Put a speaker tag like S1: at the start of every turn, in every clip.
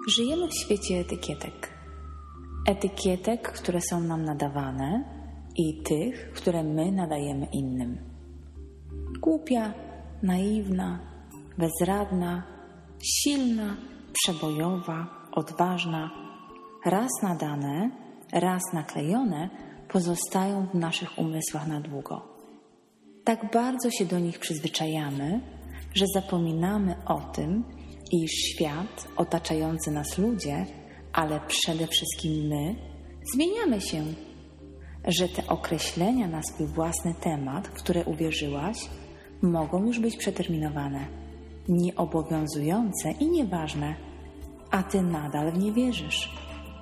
S1: Żyjemy w świecie etykietek. Etykietek, które są nam nadawane i tych, które my nadajemy innym. Głupia, naiwna, bezradna, silna, przebojowa, odważna. Raz nadane, raz naklejone pozostają w naszych umysłach na długo. Tak bardzo się do nich przyzwyczajamy, że zapominamy o tym, iż świat, otaczający nas ludzie, ale przede wszystkim my, zmieniamy się. Że te określenia na swój własny temat, w które uwierzyłaś, mogą już być przeterminowane, nieobowiązujące i nieważne, a ty nadal w nie wierzysz.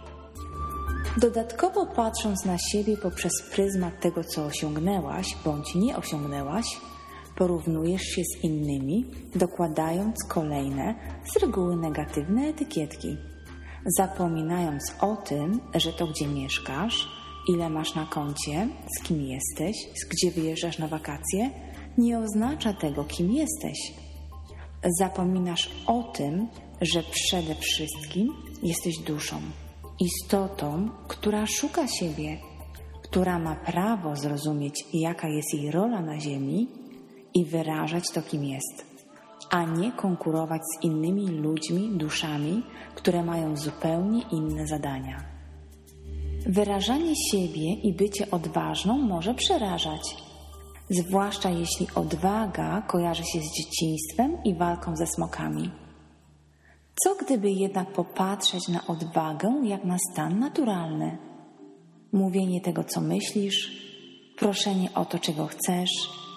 S1: Dodatkowo patrząc na siebie poprzez pryzmat tego, co osiągnęłaś bądź nie osiągnęłaś, porównujesz się z innymi, dokładając kolejne, z reguły negatywne etykietki, zapominając o tym, że to gdzie mieszkasz, ile masz na koncie, z kim jesteś, gdzie wyjeżdżasz na wakacje, nie oznacza tego, kim jesteś. Zapominasz o tym, że przede wszystkim jesteś duszą, istotą, która szuka siebie, która ma prawo zrozumieć, jaka jest jej rola na ziemi i wyrażać to, kim jest, a nie konkurować z innymi ludźmi, duszami, które mają zupełnie inne zadania. Wyrażanie siebie i bycie odważną może przerażać, zwłaszcza jeśli odwaga kojarzy się z dzieciństwem i walką ze smokami. Co gdyby jednak popatrzeć na odwagę jak na stan naturalny? Mówienie tego, co myślisz, proszenie o to, czego chcesz,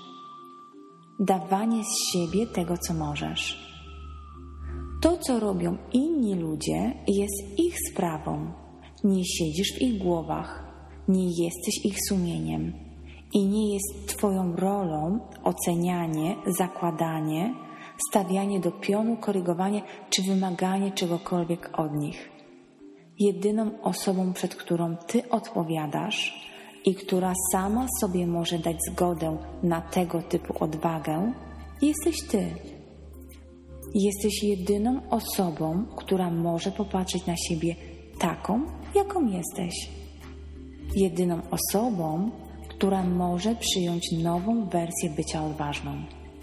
S1: dawanie z siebie tego, co możesz. To, co robią inni ludzie, jest ich sprawą. Nie siedzisz w ich głowach, nie jesteś ich sumieniem i nie jest twoją rolą ocenianie, zakładanie, stawianie do pionu, korygowanie czy wymaganie czegokolwiek od nich. Jedyną osobą, przed którą ty odpowiadasz i która sama sobie może dać zgodę na tego typu odwagę, jesteś ty. Jesteś jedyną osobą, która może popatrzeć na siebie taką, jaką jesteś. Jedyną osobą, która może przyjąć nową wersję bycia odważną.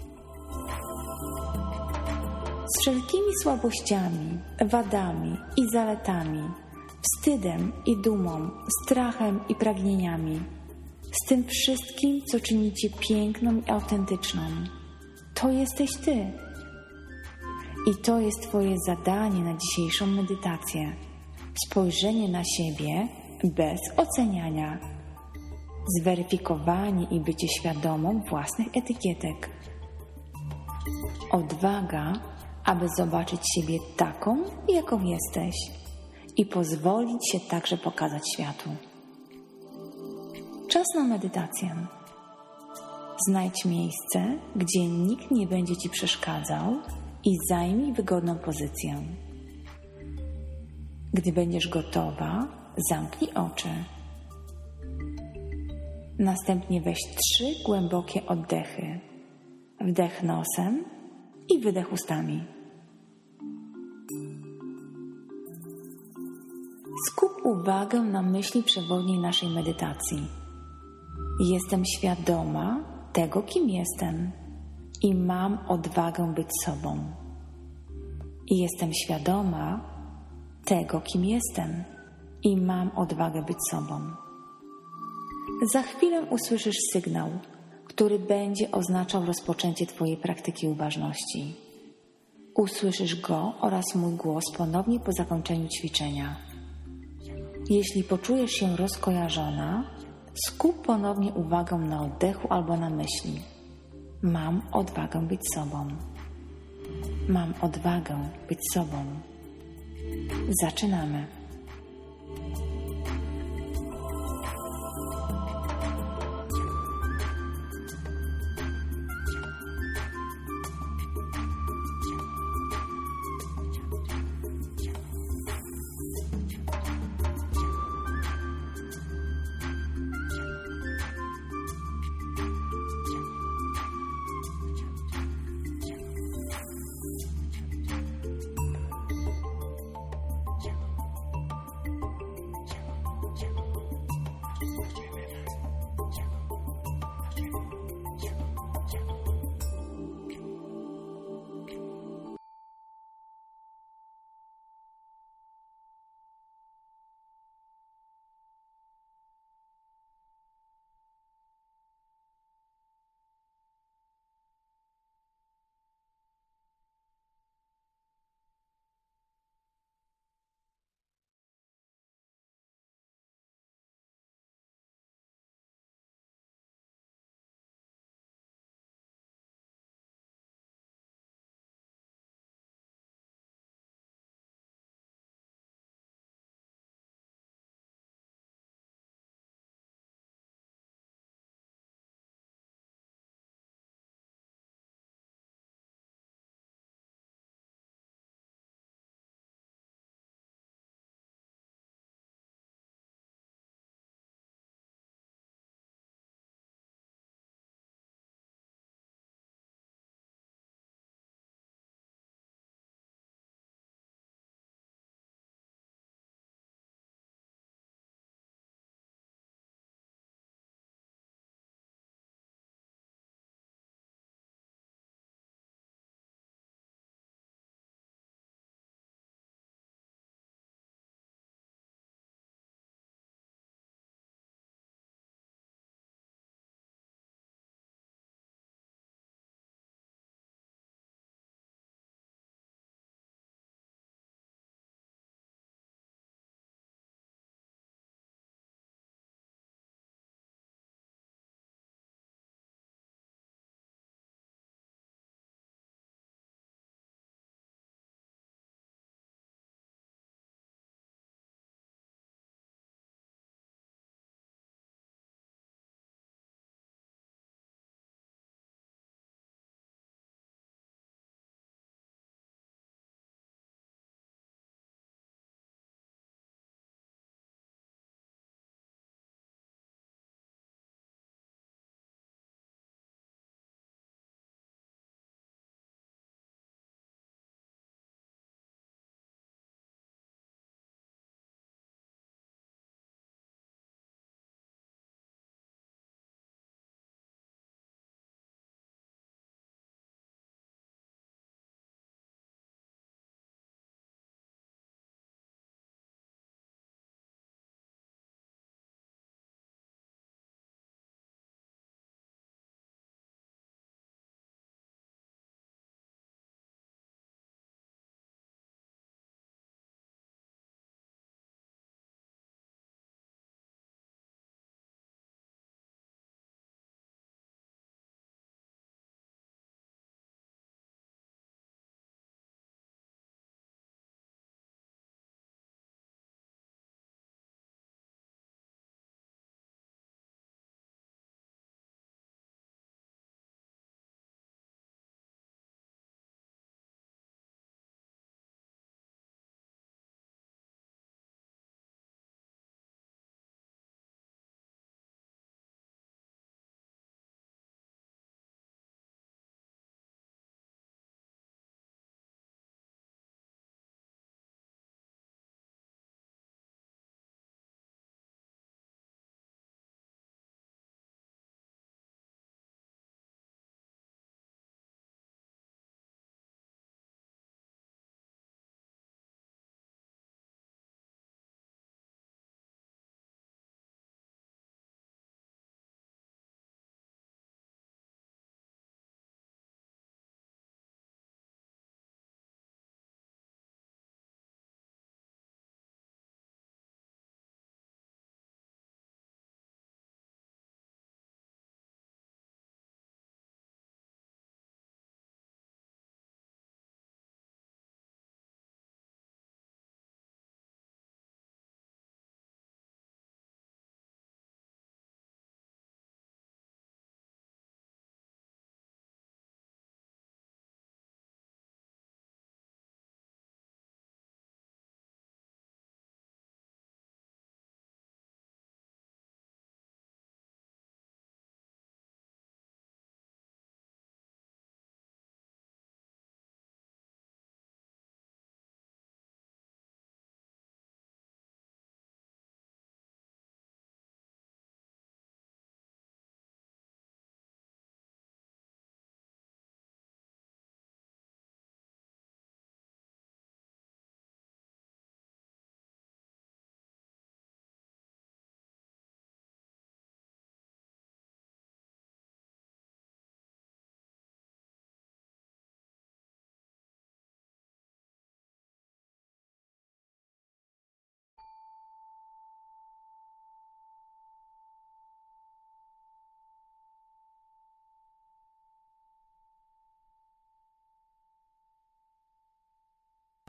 S1: Z wszelkimi słabościami, wadami i zaletami, wstydem i dumą, strachem i pragnieniami, z tym wszystkim, co czyni cię piękną i autentyczną. To jesteś ty. I to jest twoje zadanie na dzisiejszą medytację. Spojrzenie na siebie bez oceniania. Zweryfikowanie i bycie świadomą własnych etykietek. Odwaga, aby zobaczyć siebie taką, jaką jesteś i pozwolić się także pokazać światu. Czas na medytację. Znajdź miejsce, gdzie nikt nie będzie ci przeszkadzał i zajmij wygodną pozycję. Gdy będziesz gotowa, zamknij oczy. Następnie weź 3 głębokie oddechy. Wdech nosem i wydech ustami. Skup uwagę na myśli przewodniej naszej medytacji. Jestem świadoma tego, kim jestem i mam odwagę być sobą. I jestem świadoma tego, kim jestem i mam odwagę być sobą. Za chwilę usłyszysz sygnał, który będzie oznaczał rozpoczęcie twojej praktyki uważności. Usłyszysz go oraz mój głos ponownie po zakończeniu ćwiczenia. Jeśli poczujesz się rozkojarzona, skup ponownie uwagę na oddechu albo na myśli. Mam odwagę być sobą. Mam odwagę być sobą. Zaczynamy.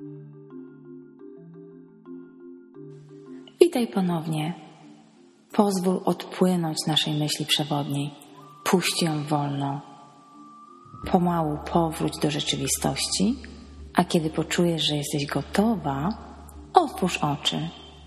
S1: Witaj ponownie. Pozwól odpłynąć naszej myśli przewodniej. Puść ją wolno. Pomału powróć do rzeczywistości, a kiedy poczujesz, że jesteś gotowa, otwórz oczy.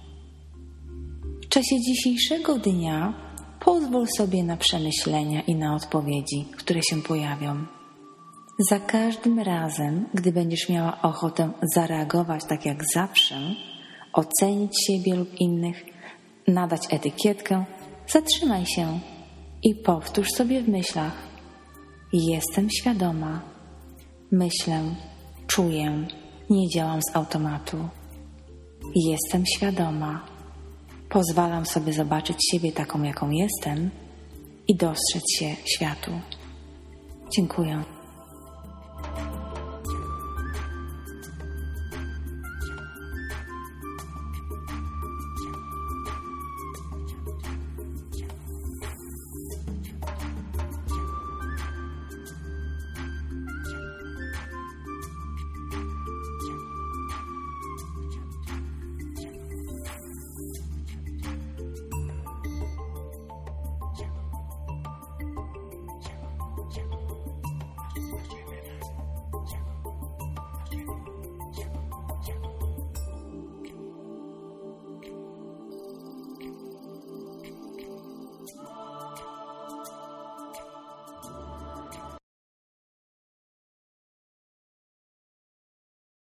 S1: W czasie dzisiejszego dnia pozwól sobie na przemyślenia i na odpowiedzi, które się pojawią. Za każdym razem, gdy będziesz miała ochotę zareagować tak jak zawsze, ocenić siebie lub innych, nadać etykietkę, zatrzymaj się i powtórz sobie w myślach: jestem świadoma, myślę, czuję, nie działam z automatu. Jestem świadoma, pozwalam sobie zobaczyć siebie taką, jaką jestem i dostrzec się światu. Dziękuję.